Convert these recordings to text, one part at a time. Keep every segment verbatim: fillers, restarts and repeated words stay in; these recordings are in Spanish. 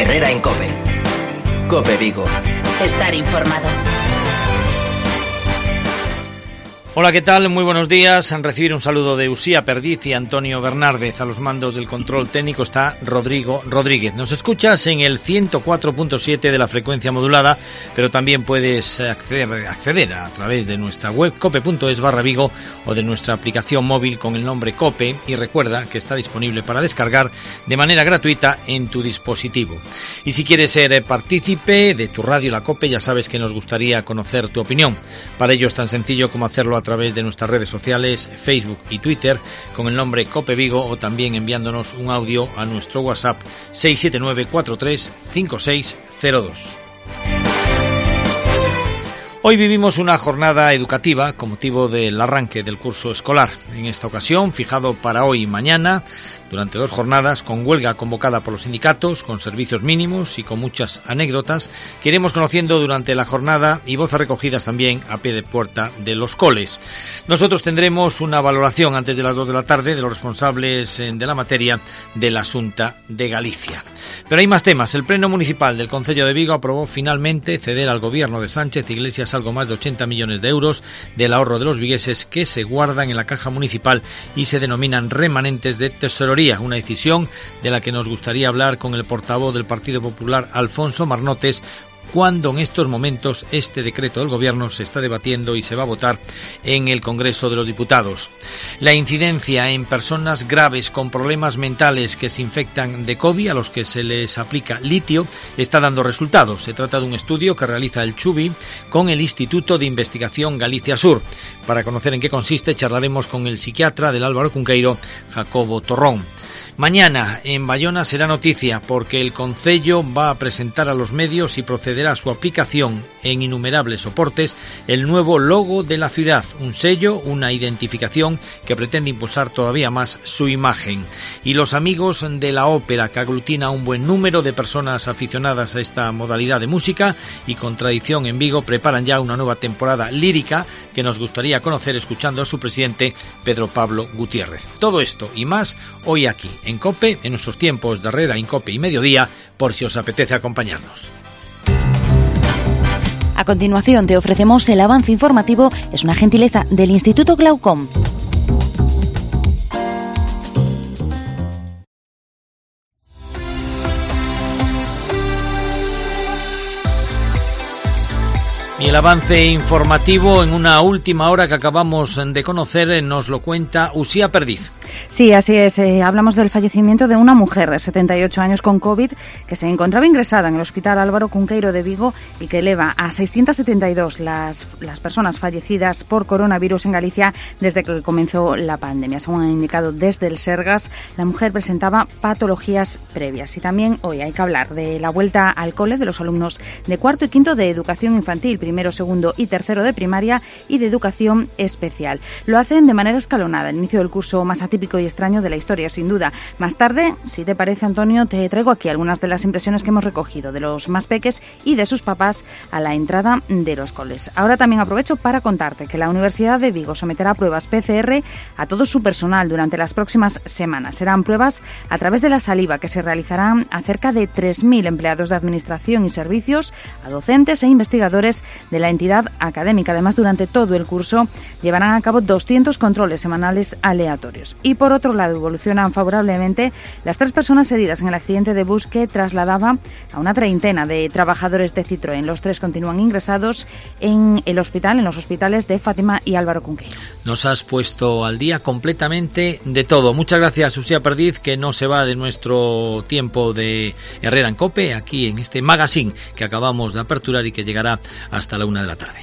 Herrera en COPE. COPE Vigo. Estar informado. Hola, ¿qué tal? Muy buenos días. En recibir un saludo de Usía Perdiz y Antonio Bernárdez. A los mandos del control técnico está Rodrigo Rodríguez. Nos escuchas en el ciento cuatro punto siete de la frecuencia modulada, pero también puedes acceder, acceder a través de nuestra web cope punto es barra Vigo o de nuestra aplicación móvil con el nombre COPE, y recuerda que está disponible para descargar de manera gratuita en tu dispositivo. Y si quieres ser partícipe de tu radio La COPE, ya sabes que nos gustaría conocer tu opinión. Para ello es tan sencillo como hacerlo a a través de nuestras redes sociales, Facebook y Twitter, con el nombre COPE Vigo, o también enviándonos un audio a nuestro WhatsApp seis siete nueve cuatro tres cinco seis cero dos. Hoy vivimos una jornada educativa con motivo del arranque del curso escolar. En esta ocasión, fijado para hoy y mañana, durante dos jornadas, con huelga convocada por los sindicatos, con servicios mínimos y con muchas anécdotas que iremos conociendo durante la jornada, y voces recogidas también a pie de puerta de los coles. Nosotros tendremos una valoración antes de las dos de la tarde de los responsables de la materia de la Xunta de Galicia. Pero hay más temas. El Pleno Municipal del Concello de Vigo aprobó finalmente ceder al gobierno de Sánchez Iglesias algo más de ochenta millones de euros del ahorro de los vigueses, que se guardan en la caja municipal y se denominan remanentes de tesorería, una decisión de la que nos gustaría hablar con el portavoz del Partido Popular, Alfonso Marnotes, cuando en estos momentos este decreto del Gobierno se está debatiendo y se va a votar en el Congreso de los Diputados. La incidencia en personas graves con problemas mentales que se infectan de COVID, a los que se les aplica litio, está dando resultados. Se trata de un estudio que realiza el Chubi con el Instituto de Investigación Galicia Sur. Para conocer en qué consiste, charlaremos con el psiquiatra del Álvaro Cunqueiro, Jacobo Torrón. Mañana en Bayona será noticia porque el Concello va a presentar a los medios y procederá a su aplicación en innumerables soportes el nuevo logo de la ciudad, un sello, una identificación que pretende impulsar todavía más su imagen. Y los amigos de la ópera, que aglutina a un buen número de personas aficionadas a esta modalidad de música y con tradición en Vigo, preparan ya una nueva temporada lírica que nos gustaría conocer escuchando a su presidente, Pedro Pablo Gutiérrez. Todo esto y más hoy aquí en COPE, en nuestros tiempos de Herrera en COPE y mediodía, por si os apetece acompañarnos. A continuación te ofrecemos el avance informativo. Es una gentileza del Instituto Glaucom. Y el avance informativo en una última hora que acabamos de conocer nos lo cuenta Usía Perdiz. Sí, así es. Eh, hablamos del fallecimiento de una mujer de setenta y ocho años con COVID que se encontraba ingresada en el Hospital Álvaro Cunqueiro de Vigo y que eleva a seiscientos setenta y dos las, las personas fallecidas por coronavirus en Galicia desde que comenzó la pandemia. Según han indicado desde el Sergas, la mujer presentaba patologías previas. Y también hoy hay que hablar de la vuelta al cole de los alumnos de cuarto y quinto de educación infantil, primero, segundo y tercero de primaria, y de educación especial. Lo hacen de manera escalonada, el inicio del curso más atípico y extraño de la historia, sin duda. Más tarde, si te parece, Antonio, te traigo aquí algunas de las impresiones que hemos recogido de los más peques y de sus papás a la entrada de los coles. Ahora también aprovecho para contarte que la Universidad de Vigo someterá pruebas P C R a todo su personal durante las próximas semanas. Serán pruebas a través de la saliva que se realizarán a cerca de tres mil empleados de administración y servicios, a docentes e investigadores de la entidad académica. Además, durante todo el curso llevarán a cabo doscientos controles semanales aleatorios. Y por otro lado, evolucionan favorablemente las tres personas heridas en el accidente de bus que trasladaba a una treintena de trabajadores de Citroën. Los tres continúan ingresados en el hospital, en los hospitales de Fátima y Álvaro Cunqueiro. Nos has puesto al día completamente de todo. Muchas gracias, Usía Perdiz, que no se va de nuestro tiempo de Herrera en COPE, aquí en este magazine que acabamos de aperturar y que llegará hasta la una de la tarde.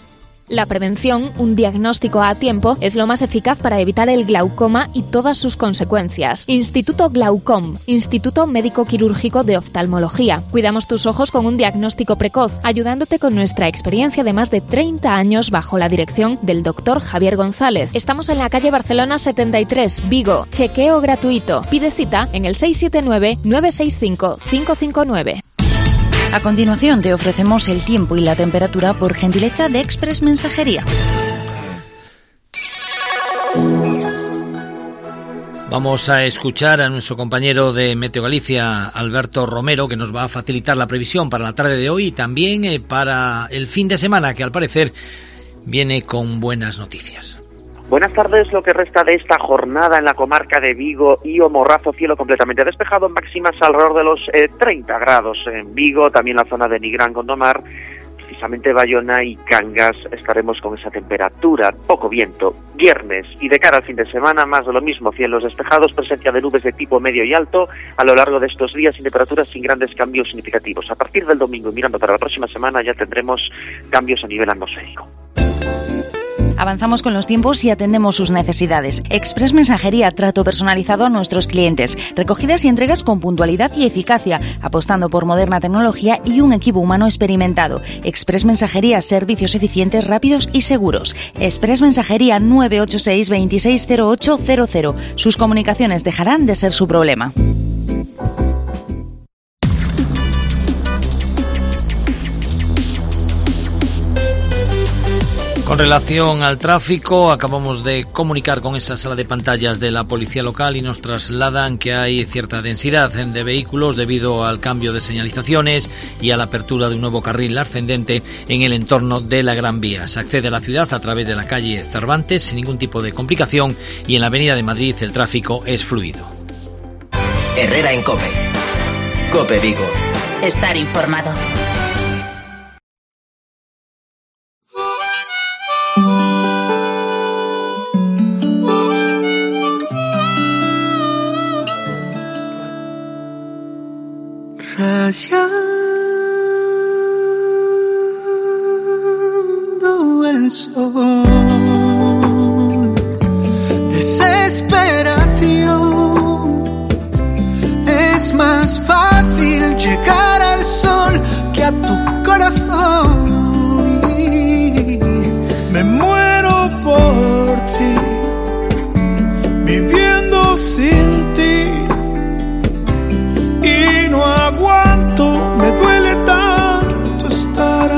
La prevención, un diagnóstico a tiempo, es lo más eficaz para evitar el glaucoma y todas sus consecuencias. Instituto Glaucom, Instituto Médico Quirúrgico de Oftalmología. Cuidamos tus ojos con un diagnóstico precoz, ayudándote con nuestra experiencia de más de treinta años bajo la dirección del doctor Javier González. Estamos en la calle Barcelona setenta y tres, Vigo. Chequeo gratuito. Pide cita en el seis siete nueve, nueve seis cinco, cinco cinco nueve. A continuación te ofrecemos el tiempo y la temperatura por gentileza de Express Mensajería. Vamos a escuchar a nuestro compañero de Meteo Galicia, Alberto Romero, que nos va a facilitar la previsión para la tarde de hoy y también eh, para el fin de semana, que al parecer viene con buenas noticias. Buenas tardes. Lo que resta de esta jornada en la comarca de Vigo y O Morrazo, cielo completamente despejado, máximas alrededor de los eh, treinta grados en Vigo, también la zona de Nigrán, Gondomar, precisamente Bayona y Cangas estaremos con esa temperatura, poco viento. Viernes y de cara al fin de semana, más de lo mismo, cielos despejados, presencia de nubes de tipo medio y alto a lo largo de estos días y temperaturas sin grandes cambios significativos. A partir del domingo y mirando para la próxima semana ya tendremos cambios a nivel atmosférico. Avanzamos con los tiempos y atendemos sus necesidades. Express Mensajería, trato personalizado a nuestros clientes. Recogidas y entregas con puntualidad y eficacia, apostando por moderna tecnología y un equipo humano experimentado. Express Mensajería, servicios eficientes, rápidos y seguros. Express Mensajería nueve ocho seis, veintiséis cero ocho cero cero. Sus comunicaciones dejarán de ser su problema. Con relación al tráfico, acabamos de comunicar con esa sala de pantallas de la policía local y nos trasladan que hay cierta densidad de vehículos debido al cambio de señalizaciones y a la apertura de un nuevo carril ascendente en el entorno de la Gran Vía. Se accede a la ciudad a través de la calle Cervantes sin ningún tipo de complicación y en la avenida de Madrid el tráfico es fluido. Herrera en COPE. COPE Vigo. Estar informado. Rayando el sol, desesperación. Es más fácil llegar al sol que a tu corazón. Me muero por ti, viviendo sin ti. Y no aguanto, me duele tanto estar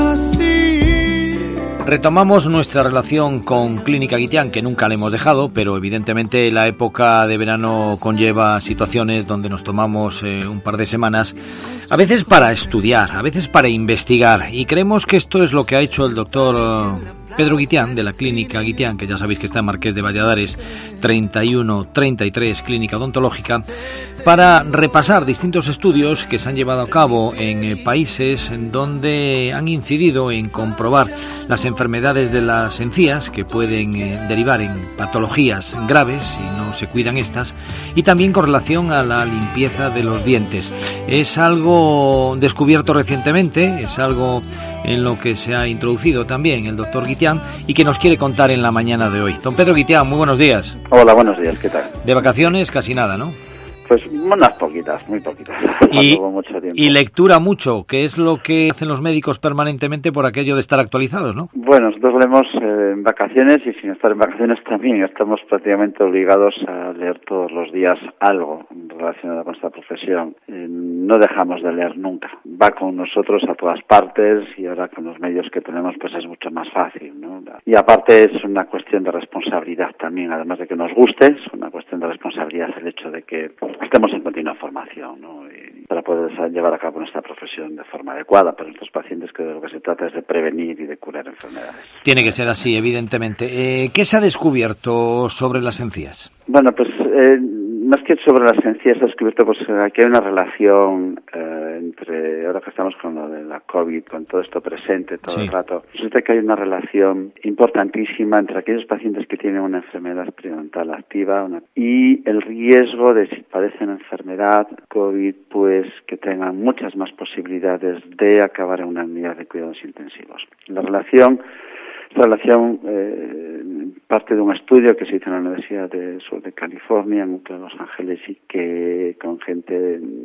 así. Retomamos nuestra relación con Clínica Guitián, que nunca le hemos dejado, pero evidentemente la época de verano conlleva situaciones donde nos tomamos eh, un par de semanas, a veces para estudiar, a veces para investigar, y creemos que esto es lo que ha hecho el doctor Pedro Guitián, de la Clínica Guitián, que ya sabéis que está en Marqués de Valladares treinta y uno treinta y tres, Clínica Odontológica, para repasar distintos estudios que se han llevado a cabo en eh, países en donde han incidido en comprobar las enfermedades de las encías que pueden eh, derivar en patologías graves si no se cuidan estas, y también con relación a la limpieza de los dientes. Es algo descubierto recientemente, es algo en lo que se ha introducido también el doctor Guitián y que nos quiere contar en la mañana de hoy. Don Pedro Guitián, muy buenos días. Hola, buenos días, ¿qué tal? De vacaciones casi nada, ¿no? Pues unas poquitas, muy poquitas. Y, no mucho tiempo. y lectura mucho, que es lo que hacen los médicos permanentemente por aquello de estar actualizados, ¿no? Bueno, nosotros leemos eh, en vacaciones y sin estar en vacaciones también estamos prácticamente obligados a leer todos los días algo relacionado con esta profesión. Eh, no dejamos de leer nunca. Va con nosotros a todas partes y ahora con los medios que tenemos pues es mucho más fácil, ¿no? Y aparte es una cuestión de responsabilidad también, además de que nos guste, es una cuestión de responsabilidad el hecho de que estemos en continua formación, ¿no? Y para poder llevar a cabo nuestra profesión de forma adecuada para nuestros pacientes, que de lo que se trata es de prevenir y de curar enfermedades. Tiene que ser así, evidentemente. Eh, ¿Qué se ha descubierto sobre las encías? Bueno, pues eh, más que sobre las encías se ha descubierto pues que hay una relación eh, entre, ahora que estamos con lo de la COVID, con todo esto presente todo sí. el rato, resulta que hay una relación importantísima entre aquellos pacientes que tienen una enfermedad periodontal activa una, y el riesgo de, si padecen enfermedad COVID, pues que tengan muchas más posibilidades de acabar en una unidad de cuidados intensivos. La relación Esta relación eh, parte de un estudio que se hizo en la Universidad de Sur de California, en Los Ángeles, y que con gente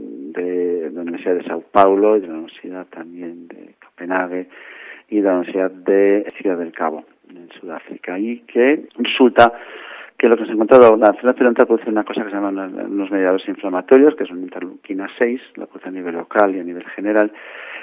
de, de la Universidad de Sao Paulo y de la Universidad también de Copenhague y de la Universidad de Ciudad del Cabo, en Sudáfrica, y que resulta que lo que se ha encontrado, la enfermedad periodontal produce una cosa que se llaman unos mediadores inflamatorios, que son interleuquina seis, la produce a nivel local y a nivel general,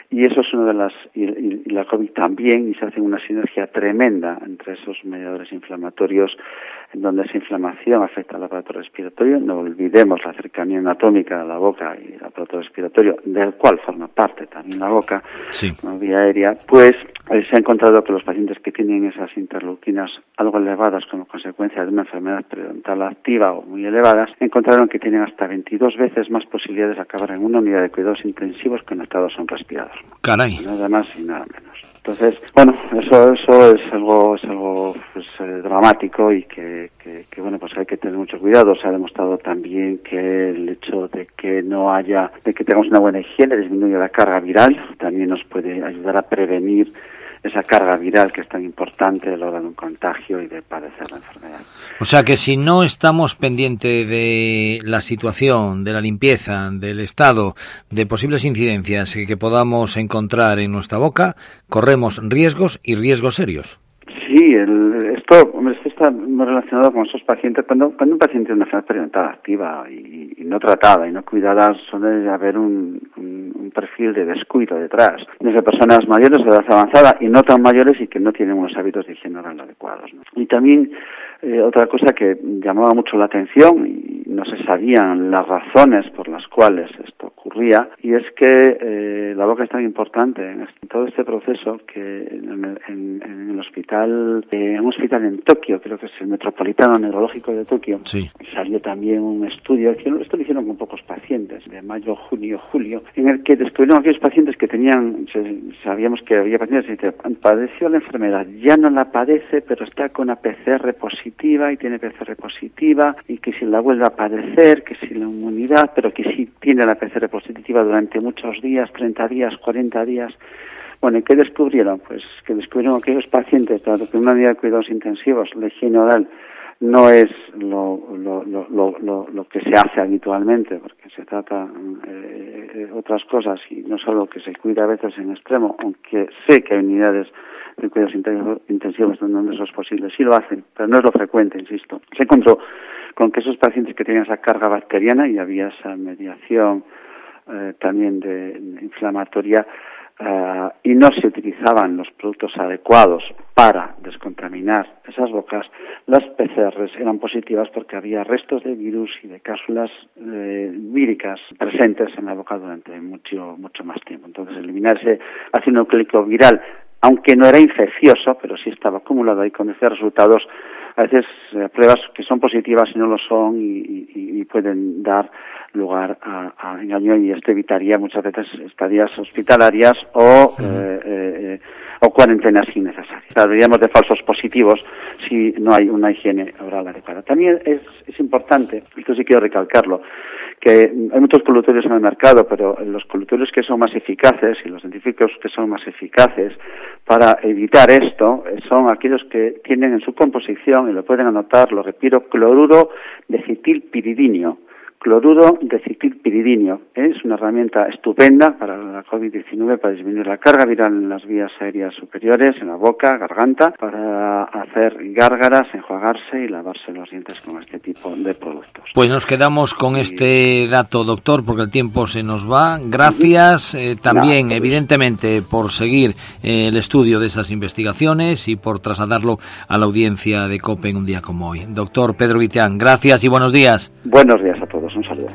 Y eso es una de las, y, y, y la COVID también, y se hace una sinergia tremenda entre esos mediadores inflamatorios, en donde esa inflamación afecta al aparato respiratorio. No olvidemos la cercanía anatómica de la boca y el aparato respiratorio, del cual forma parte también la boca, sí, una vía aérea. Pues eh, se ha encontrado que los pacientes que tienen esas interleuquinas algo elevadas como consecuencia de una enfermedad periodontal activa o muy elevadas, encontraron que tienen hasta veintidós veces más posibilidades de acabar en una unidad de cuidados intensivos conectados a un respirador. Caray. Nada más y nada menos. Entonces, bueno, eso eso es algo es algo pues, eh, dramático y que, que, que, bueno, pues hay que tener mucho cuidado. Se ha demostrado también que el hecho de que no haya, de que tengamos una buena higiene disminuye la carga viral, también nos puede ayudar a prevenir esa carga viral que es tan importante a la hora de un contagio y de padecer la enfermedad. O sea que si no estamos pendientes de la situación, de la limpieza, del estado, de posibles incidencias que, que podamos encontrar en nuestra boca, corremos riesgos y riesgos serios. Sí, el, esto, hombre, esto está muy relacionado con esos pacientes. Cuando, cuando un paciente tiene una enfermedad periodontal activa y, y no tratada y no cuidada, suele haber un, un, un perfil de descuido detrás. Desde personas mayores de edad avanzada y no tan mayores y que no tienen unos hábitos de higiene oral adecuados, ¿no? Y también eh, otra cosa que llamaba mucho la atención y no se sabían las razones por las cuales esto ocurría, y es que eh, la boca es tan importante en, este, en todo este proceso que en, en, en el hospital, eh, en un hospital en Tokio, creo que es el Metropolitano Neurológico de Tokio, sí, salió también un estudio, esto lo hicieron con pocos pacientes, de mayo, junio, julio, en el que descubrieron aquellos pacientes que tenían, sabíamos que había pacientes que padeció la enfermedad, ya no la padece, pero está con una P C R positiva y tiene P C R positiva, y que si la vuelve a padecer, que si la inmunidad, pero que si tiene la P C R positiva durante muchos días, treinta días, cuarenta días. Bueno, ¿y qué descubrieron? Pues que descubrieron aquellos pacientes, dado que en una unidad de cuidados intensivos la higiene oral no es lo, lo, lo, lo, lo, lo que se hace habitualmente, porque se trata eh, eh, otras cosas y no solo que se cuida a veces en extremo, aunque sé que hay unidades de cuidados intensivos donde eso es posible, sí lo hacen, pero no es lo frecuente, insisto. Se encontró con que esos pacientes que tenían esa carga bacteriana y había esa mediación eh, también de, de inflamatoria, Uh, y no se utilizaban los productos adecuados para descontaminar esas bocas, las P C Rs eran positivas porque había restos de virus y de cápsulas eh, víricas presentes en la boca durante mucho mucho más tiempo. Entonces, eliminar ese ácido nucleico viral, aunque no era infeccioso, pero sí estaba acumulado ahí con esos resultados, a veces eh, pruebas que son positivas y no lo son y, y, y pueden dar lugar a, a engaño, y esto evitaría muchas veces estadías hospitalarias o eh, eh, o cuarentenas innecesarias. Hablaríamos de falsos positivos si no hay una higiene oral adecuada. También es, es importante, esto sí quiero recalcarlo, que hay muchos colutorios en el mercado, pero los colutorios que son más eficaces y los científicos que son más eficaces para evitar esto son aquellos que tienen en su composición, y lo pueden anotar, lo repito, cloruro de cetilpiridinio. Cloruro de cetilpiridinio es una herramienta estupenda para la COVID diecinueve, para disminuir la carga viral en las vías aéreas superiores, en la boca, garganta, para hacer gárgaras, enjuagarse y lavarse los dientes con este tipo de productos. Pues nos quedamos con este dato, doctor, porque el tiempo se nos va. Gracias eh, también, no, evidentemente, por seguir eh, el estudio de esas investigaciones y por trasladarlo a la audiencia de COPE en un día como hoy. Doctor Pedro Guitián, gracias y buenos días. Buenos días a todos. Un saludo.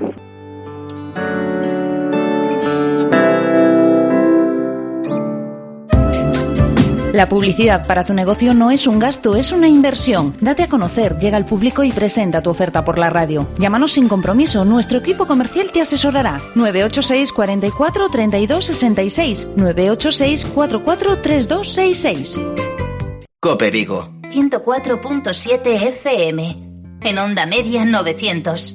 La publicidad para tu negocio no es un gasto, es una inversión. Date a conocer, llega al público y presenta tu oferta por la radio. Llámanos sin compromiso, nuestro equipo comercial te asesorará. nueve ocho seis, cuatro cuatro, tres dos seis seis, nueve ocho seis, cuatro cuatro, tres dos seis seis. COPE Vigo ciento cuatro punto siete F M, en onda media novecientos.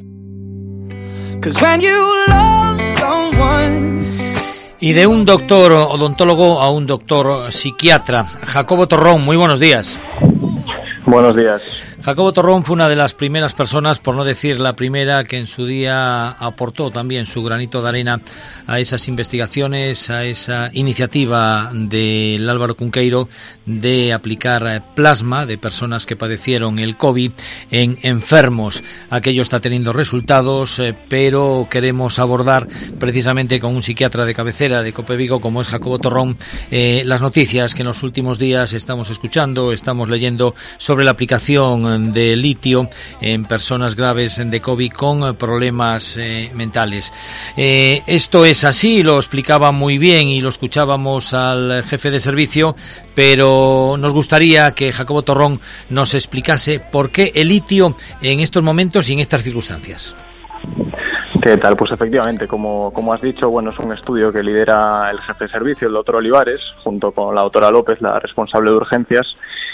Y de un doctor odontólogo a un doctor psiquiatra, Jacobo Torrón, muy buenos días. Buenos días. Jacobo Torrón fue una de las primeras personas, por no decir la primera, que en su día aportó también su granito de arena a esas investigaciones, a esa iniciativa del Álvaro Cunqueiro de aplicar plasma de personas que padecieron el COVID en enfermos. Aquello está teniendo resultados, eh, pero queremos abordar precisamente con un psiquiatra de cabecera de COPE Vigo como es Jacobo Torrón eh, las noticias que en los últimos días estamos escuchando, estamos leyendo sobre la aplicación de litio en personas graves de COVID con problemas eh, mentales. Eh, esto es así, lo explicaba muy bien y lo escuchábamos al jefe de servicio, pero nos gustaría que Jacobo Torrón nos explicase por qué el litio en estos momentos y en estas circunstancias. ¿Qué tal? Pues efectivamente, como, como has dicho, bueno, es un estudio que lidera el jefe de servicio, el doctor Olivares, junto con la doctora López, la responsable de urgencias.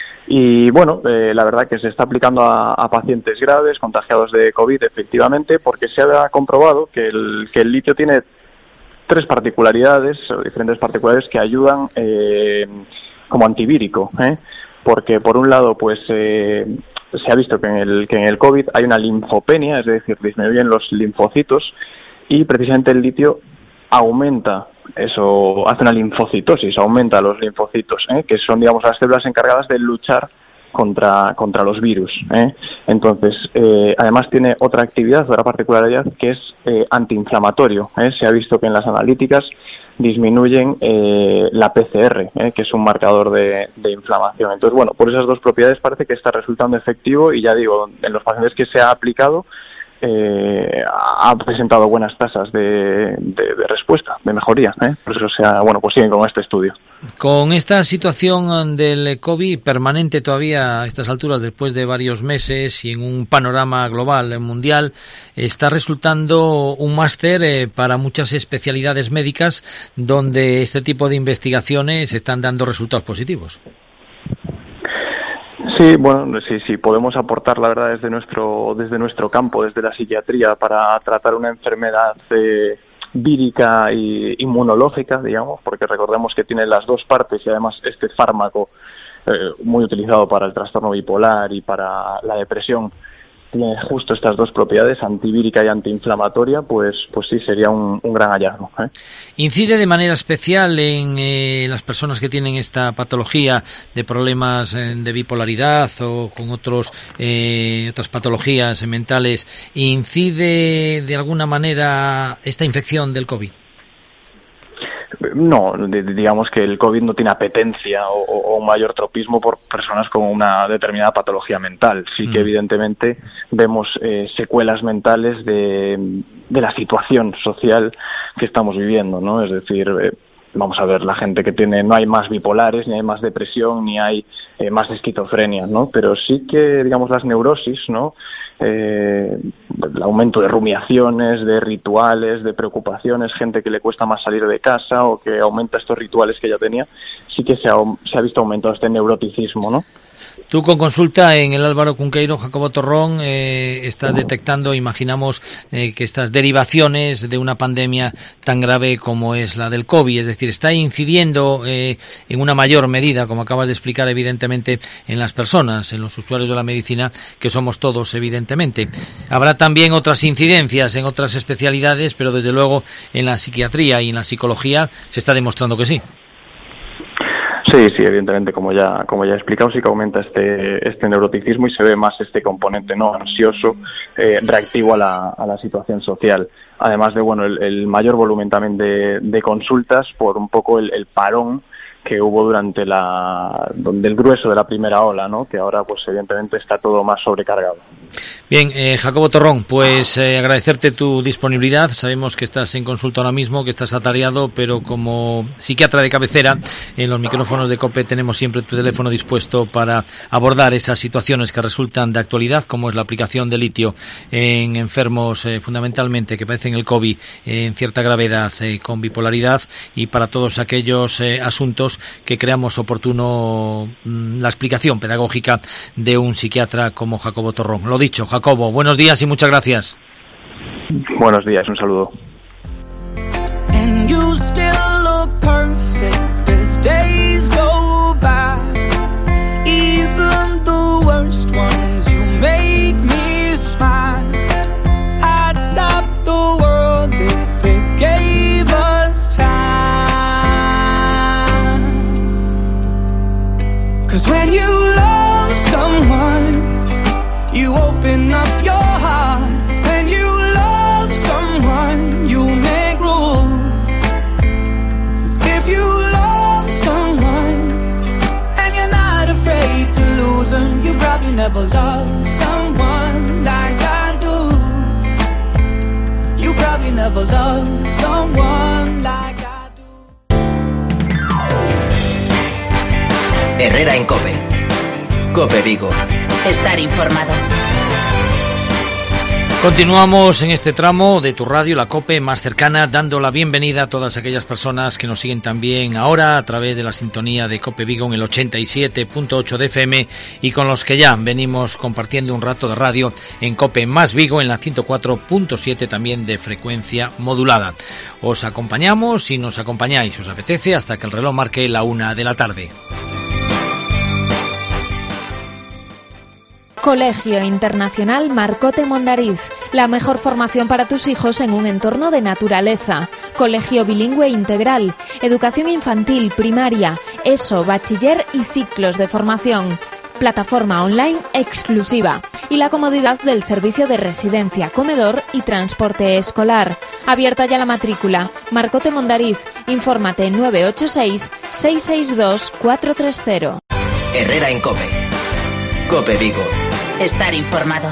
Y bueno, eh, la verdad que se está aplicando a, a pacientes graves, contagiados de COVID, efectivamente, porque se ha comprobado que el, que el litio tiene tres particularidades, o diferentes particularidades que ayudan eh, como antivírico, ¿eh? Porque por un lado, pues eh, se ha visto que en el que en el COVID hay una linfopenia, es decir, disminuyen los linfocitos, y precisamente el litio aumenta eso, hace una linfocitosis, aumenta los linfocitos, ¿eh? que son, digamos, las células encargadas de luchar contra contra los virus, ¿eh? Entonces, eh, además tiene otra actividad, otra particularidad, que es eh, antiinflamatorio, ¿eh? Se ha visto que en las analíticas disminuyen eh, la P C R, eh, que es un marcador de, de inflamación. Entonces, bueno, por esas dos propiedades parece que está resultando efectivo y ya digo, en los pacientes que se ha aplicado eh, ha presentado buenas tasas de, de, de respuesta, de mejoría, ¿eh? Por eso se ha, bueno, pues siguen con este estudio. Con esta situación del COVID permanente todavía a estas alturas, después de varios meses y en un panorama global, mundial, está resultando un máster eh, para muchas especialidades médicas donde este tipo de investigaciones están dando resultados positivos. Sí, bueno, sí, sí, podemos aportar, la verdad, desde nuestro desde nuestro campo, desde la psiquiatría, para tratar una enfermedad eh, vírica e inmunológica, digamos, porque recordemos que tiene las dos partes y además este fármaco eh, muy utilizado para el trastorno bipolar y para la depresión tiene justo estas dos propiedades, antivírica y antiinflamatoria, pues pues sí, sería un, un gran hallazgo, ¿eh? ¿Incide de manera especial en eh, las personas que tienen esta patología de problemas eh, de bipolaridad o con otros eh, otras patologías mentales? ¿Incide de alguna manera esta infección del COVID? No, digamos que el COVID no tiene apetencia o, o un mayor tropismo por personas con una determinada patología mental. Sí que evidentemente vemos eh, secuelas mentales de, de la situación social que estamos viviendo, ¿no? Es decir, eh, vamos a ver, la gente que tiene, no hay más bipolares, ni hay más depresión, ni hay eh, más esquizofrenia, ¿no? Pero sí que, digamos, las neurosis, ¿no? Eh, el aumento de rumiaciones, de rituales, de preocupaciones, gente que le cuesta más salir de casa o que aumenta estos rituales que ya tenía, sí que se ha, se ha visto aumentado este neuroticismo, ¿no? Tú con consulta en el Álvaro Cunqueiro, Jacobo Torrón, eh, estás detectando, imaginamos, eh, que estas derivaciones de una pandemia tan grave como es la del COVID, es decir, está incidiendo eh, en una mayor medida, como acabas de explicar, evidentemente, en las personas, en los usuarios de la medicina, que somos todos, evidentemente. Habrá también otras incidencias en otras especialidades, pero desde luego en la psiquiatría y en la psicología se está demostrando que sí. Sí, sí, evidentemente, como ya como ya he explicado, sí que aumenta este este neuroticismo y se ve más este componente no ansioso, eh, reactivo a la a la situación social. Además de, bueno, el, el mayor volumen también de, de consultas por un poco el, el parón que hubo durante la donde el grueso de la primera ola, ¿no? Que ahora, pues evidentemente está todo más sobrecargado. Bien, eh, Jacobo Torrón, pues eh, agradecerte tu disponibilidad. Sabemos que estás en consulta ahora mismo, que estás atareado, pero como psiquiatra de cabecera, en los micrófonos de COPE tenemos siempre tu teléfono dispuesto para abordar esas situaciones que resultan de actualidad, como es la aplicación de litio en enfermos eh, fundamentalmente que padecen el COVID eh, en cierta gravedad eh, con bipolaridad, y para todos aquellos eh, asuntos que creamos oportuno mmm, la explicación pedagógica de un psiquiatra como Jacobo Torrón. Lo dicho, Jacobo, buenos días y muchas gracias. Buenos días, un saludo. And you still look perfect as days go by. Even the worst ones you never loved someone like I do. Herrera en COPE. COPE Vigo. Estar informado. Continuamos en este tramo de tu radio, la COPE más cercana, dando la bienvenida a todas aquellas personas que nos siguen también ahora a través de la sintonía de COPE Vigo en el ochenta y siete punto ocho de F M y con los que ya venimos compartiendo un rato de radio en COPE más Vigo en la ciento cuatro punto siete también de frecuencia modulada. Os acompañamos, si nos acompañáis, os apetece, hasta que el reloj marque la una de la tarde. Colegio Internacional Marcote Mondariz, la mejor formación para tus hijos en un entorno de naturaleza. Colegio bilingüe integral, educación infantil, primaria, ESO, bachiller y ciclos de formación. Plataforma online exclusiva y la comodidad del servicio de residencia, comedor y transporte escolar. Abierta ya la matrícula. Marcote Mondariz, infórmate nueve ocho seis, seis seis dos, cuatro tres cero. Herrera en COPE. COPE Vigo. Estar informado.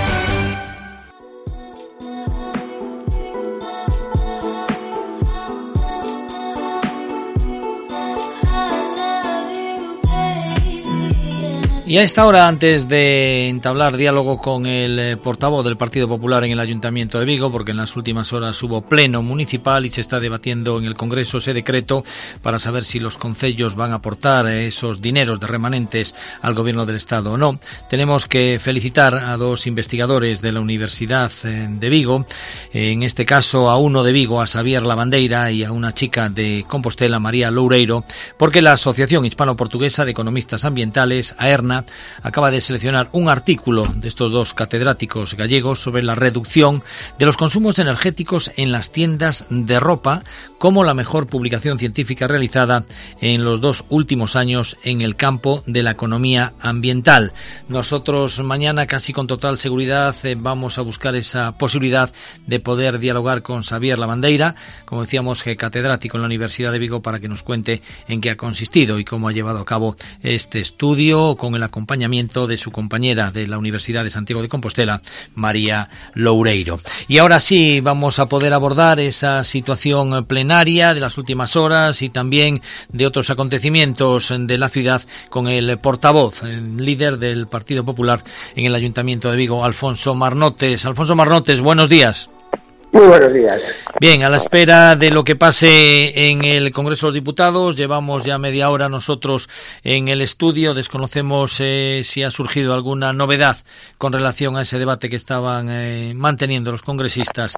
Y a esta hora, antes de entablar diálogo con el portavoz del Partido Popular en el Ayuntamiento de Vigo, porque en las últimas horas hubo pleno municipal y se está debatiendo en el Congreso ese decreto para saber si los concellos van a aportar esos dineros de remanentes al Gobierno del Estado o no, tenemos que felicitar a dos investigadores de la Universidad de Vigo, en este caso a uno de Vigo, a Xavier Lavandeira, y a una chica de Compostela, María Loureiro, porque la Asociación Hispano-Portuguesa de Economistas Ambientales, AERNA, acaba de seleccionar un artículo de estos dos catedráticos gallegos sobre la reducción de los consumos energéticos en las tiendas de ropa como la mejor publicación científica realizada en los dos últimos años en el campo de la economía ambiental. Nosotros mañana, casi con total seguridad, eh, vamos a buscar esa posibilidad de poder dialogar con Xavier Lavandeira, como decíamos, que catedrático en la Universidad de Vigo, para que nos cuente en qué ha consistido y cómo ha llevado a cabo este estudio, con el acompañamiento de su compañera de la Universidad de Santiago de Compostela, María Loureiro. Y ahora sí vamos a poder abordar esa situación plenaria de las últimas horas y también de otros acontecimientos de la ciudad con el portavoz, el líder del Partido Popular en el Ayuntamiento de Vigo, Alfonso Marnotes. Alfonso Marnotes, buenos días. Muy buenos días. Bien, a la espera de lo que pase en el Congreso de los Diputados, llevamos ya media hora nosotros en el estudio, desconocemos eh, si ha surgido alguna novedad con relación a ese debate que estaban eh, manteniendo los congresistas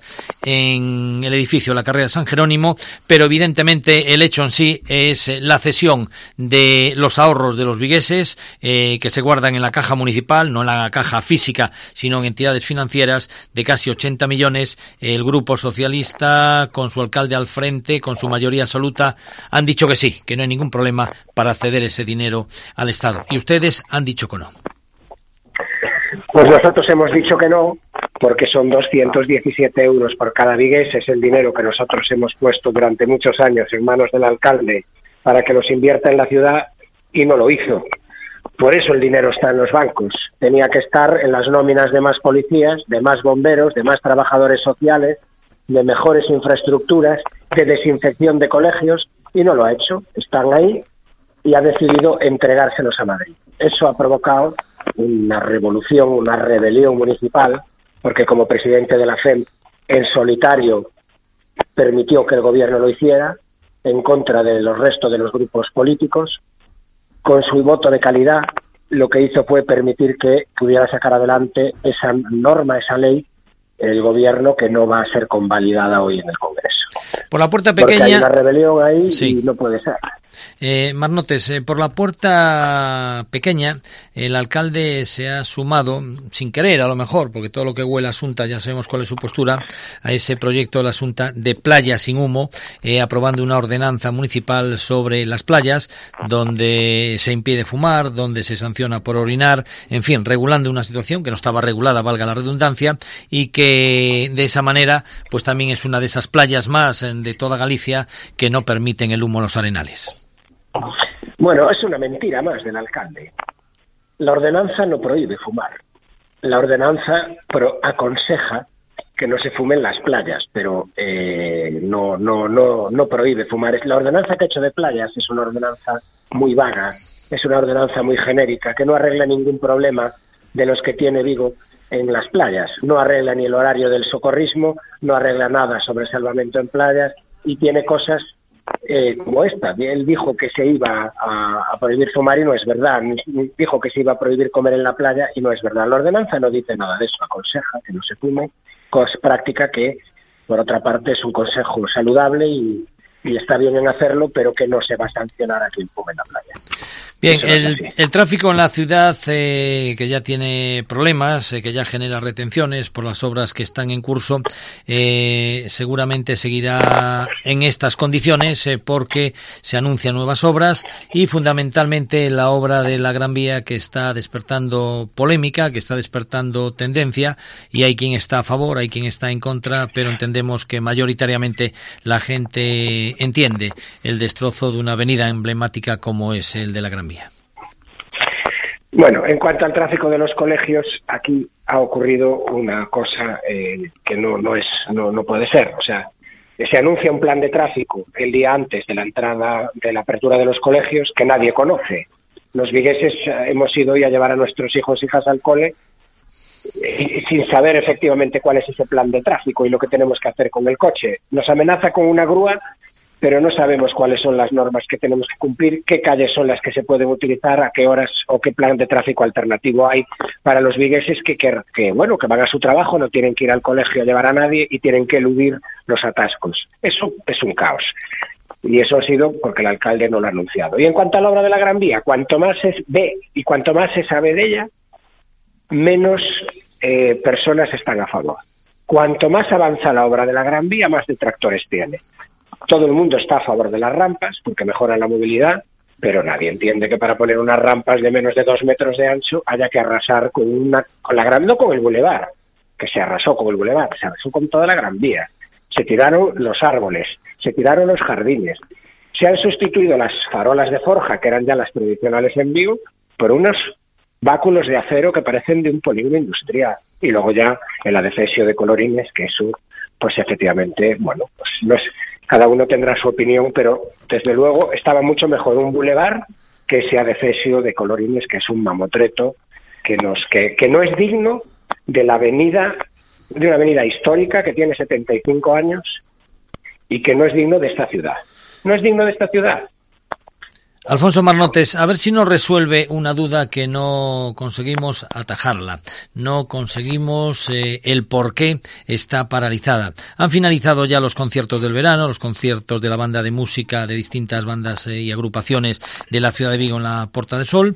en el edificio de la Carrera San Jerónimo, pero evidentemente el hecho en sí es la cesión de los ahorros de los vigueses eh, que se guardan en la caja municipal, no en la caja física, sino en entidades financieras, de casi ochenta millones. El Grupo Socialista, con su alcalde al frente, con su mayoría absoluta, han dicho que sí, que no hay ningún problema para ceder ese dinero al Estado. Y ustedes han dicho que no. Pues nosotros hemos dicho que no, porque son doscientos diecisiete euros por cada vigués. Es el dinero que nosotros hemos puesto durante muchos años en manos del alcalde para que los invierta en la ciudad, y no lo hizo. Por eso el dinero está en los bancos. Tenía que estar en las nóminas de más policías, de más bomberos, de más trabajadores sociales, de mejores infraestructuras, de desinfección de colegios, y no lo ha hecho. Están ahí y ha decidido entregárselos a Madrid. Eso ha provocado una revolución, una rebelión municipal, porque como presidente de la F E M, en solitario, permitió que el gobierno lo hiciera, en contra de los restos de los grupos políticos. Con su voto de calidad, lo que hizo fue permitir que pudiera sacar adelante esa norma, esa ley, el gobierno, que no va a ser convalidada hoy en el Congreso. Por la puerta pequeña. Porque hay una rebelión ahí, sí, y no puede ser. Eh, Marnotes, eh, por la puerta pequeña, el alcalde se ha sumado, sin querer a lo mejor, porque todo lo que huele a Asunta, ya sabemos cuál es su postura, a ese proyecto de la Asunta de Playa Sin Humo, eh, aprobando una ordenanza municipal sobre las playas, donde se impide fumar, donde se sanciona por orinar, en fin, regulando una situación que no estaba regulada, valga la redundancia, y que de esa manera, pues también es una de esas playas más de toda Galicia que no permiten el humo en los arenales. Bueno, es una mentira más del alcalde. La ordenanza no prohíbe fumar. La ordenanza pro- aconseja que no se fume en las playas, pero eh, no, no, no, no prohíbe fumar. La ordenanza que ha hecho de playas es una ordenanza muy vaga, es una ordenanza muy genérica, que no arregla ningún problema de los que tiene Vigo en las playas. No arregla ni el horario del socorrismo, no arregla nada sobre salvamento en playas y tiene cosas eh, como esta. Él dijo que se iba a, a prohibir fumar y no es verdad. Dijo que se iba a prohibir comer en la playa y no es verdad. La ordenanza no dice nada de eso, aconseja que no se fume, cosa práctica que, por otra parte, es un consejo saludable y, y está bien en hacerlo, pero que no se va a sancionar a quien fume en la playa. Bien, el, el tráfico en la ciudad eh, que ya tiene problemas, eh, que ya genera retenciones por las obras que están en curso, eh, seguramente seguirá en estas condiciones eh, porque se anuncian nuevas obras y fundamentalmente la obra de la Gran Vía que está despertando polémica, que está despertando tendencia y hay quien está a favor, hay quien está en contra, pero entendemos que mayoritariamente la gente entiende el destrozo de una avenida emblemática como es el de la Gran Vía. Bueno, en cuanto al tráfico de los colegios, aquí ha ocurrido una cosa eh, que no, no es, no, no puede ser. O sea, se anuncia un plan de tráfico el día antes de la entrada, de la apertura de los colegios, que nadie conoce. Los vigueses hemos ido hoy a llevar a nuestros hijos e hijas al cole eh, sin saber efectivamente cuál es ese plan de tráfico y lo que tenemos que hacer con el coche. Nos amenaza con una grúa, pero no sabemos cuáles son las normas que tenemos que cumplir, qué calles son las que se pueden utilizar, a qué horas o qué plan de tráfico alternativo hay para los vigueses que, que, que, bueno, que van a su trabajo, no tienen que ir al colegio a llevar a nadie y tienen que eludir los atascos. Eso es un caos. Y eso ha sido porque el alcalde no lo ha anunciado. Y en cuanto a la obra de la Gran Vía, cuanto más se ve y cuanto más se sabe de ella, menos eh, personas están a favor. Cuanto más avanza la obra de la Gran Vía, más detractores tiene. Todo el mundo está a favor de las rampas porque mejoran la movilidad, pero nadie entiende que para poner unas rampas de menos de dos metros de ancho haya que arrasar con una con la gran no con el bulevar, que se arrasó con el bulevar, se arrasó con toda la Gran Vía. Se tiraron los árboles, se tiraron los jardines, se han sustituido las farolas de forja, que eran ya las tradicionales en Vigo, por unos báculos de acero que parecen de un polígono industrial. Y luego ya el adefesio de colorines, que eso, pues efectivamente, bueno, pues no es... Cada uno tendrá su opinión, pero desde luego estaba mucho mejor un bulevar que ese adefesio de colorines, que es un mamotreto que nos que, que no es digno de la avenida, de una avenida histórica que tiene setenta y cinco años y que no es digno de esta ciudad. No es digno de esta ciudad. Alfonso Marnotes, a ver si nos resuelve una duda que no conseguimos atajarla, no conseguimos eh, el por qué está paralizada. Han finalizado ya los conciertos del verano, los conciertos de la banda de música de distintas bandas eh, y agrupaciones de la ciudad de Vigo en la Puerta del Sol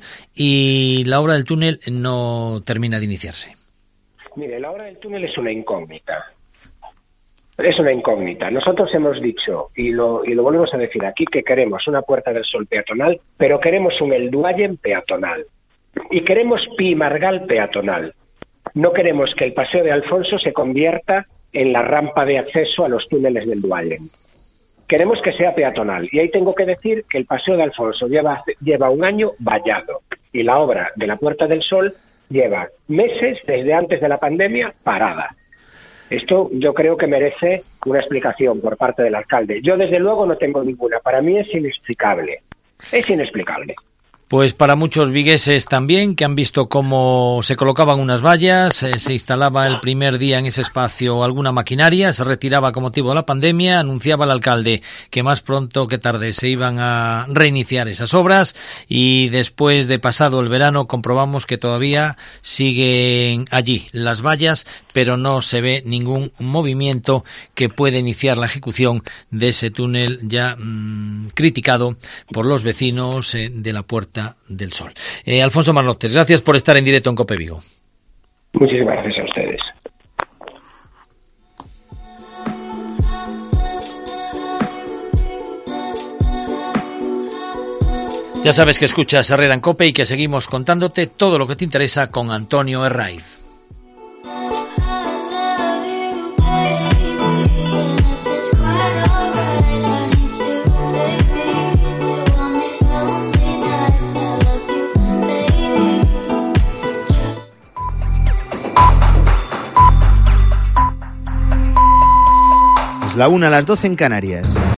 y la obra del túnel no termina de iniciarse. Mire, la obra del túnel es una incógnita. Es una incógnita. Nosotros hemos dicho, y lo, y lo volvemos a decir aquí, que queremos una Puerta del Sol peatonal, pero queremos un El Duallen peatonal. Y queremos Pi Margal peatonal. No queremos que el Paseo de Alfonso se convierta en la rampa de acceso a los túneles del Duallen. Queremos que sea peatonal. Y ahí tengo que decir que el Paseo de Alfonso lleva, lleva un año vallado. Y la obra de la Puerta del Sol lleva meses, desde antes de la pandemia, parada. Esto yo creo que merece una explicación por parte del alcalde. Yo, desde luego, no tengo ninguna. Para mí es inexplicable. Es inexplicable. Pues para muchos vigueses también, que han visto cómo se colocaban unas vallas, eh, se instalaba el primer día en ese espacio alguna maquinaria, se retiraba con motivo de la pandemia, anunciaba el alcalde que más pronto que tarde se iban a reiniciar esas obras y después de pasado el verano comprobamos que todavía siguen allí las vallas, pero no se ve ningún movimiento que pueda iniciar la ejecución de ese túnel ya mmm, criticado por los vecinos eh, de la Puerta del Sol. Eh, Alfonso Marnotes, gracias por estar en directo en COPE Vigo. Muchísimas gracias a ustedes. Ya sabes que escuchas Herrera en COPE y que seguimos contándote todo lo que te interesa con Antonio Herraiz. la una a las doce en Canarias.